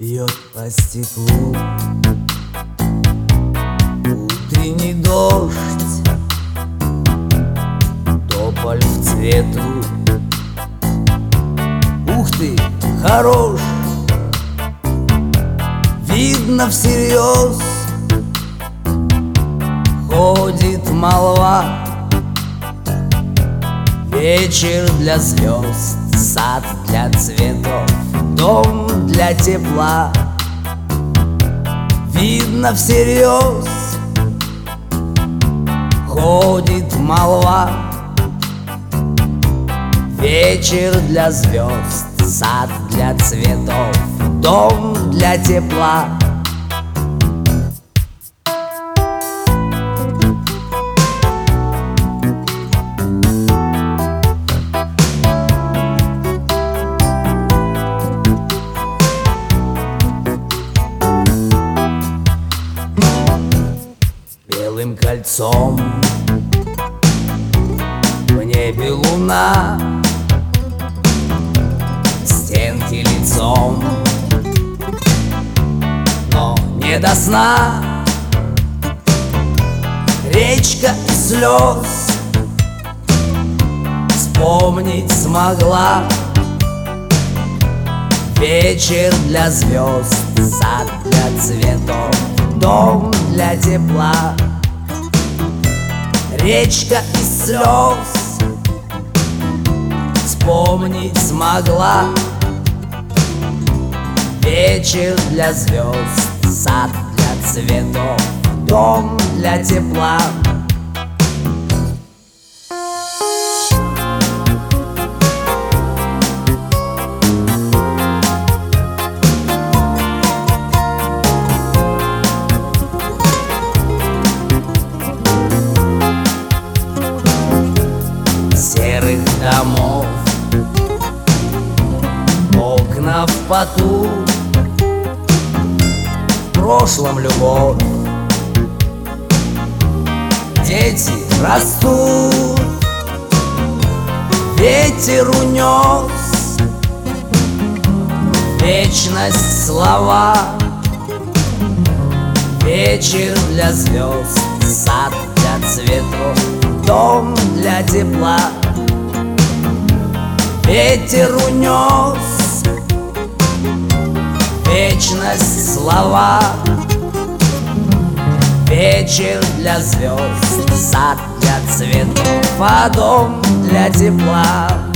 бьет по стеклу утренний дождь, тополь в цвету. Ух ты, хорош, видно всерьез, ходит молва. Вечер для звезд, сад для цветов, дом для тепла. Видно всерьез, ходит молва. Вечер для звезд, сад для цветов, дом для тепла. Белым кольцом в небе луна, стенки лицом, но не до сна. Речка слез вспомнить смогла. Вечер для звезд, сад для цветов, дом для тепла. Речка из слез вспомнить смогла. Вечер для звезд, сад для цветов, дом для тепла. Серых домов, окна в поту, в прошлом любовь. Дети растут, ветер унес вечность слова. Вечер для звезд, сад для цветов, дом для тепла. Ветер унес вечность слова. Вечер для звезд, сад для цветов, а дом для тепла.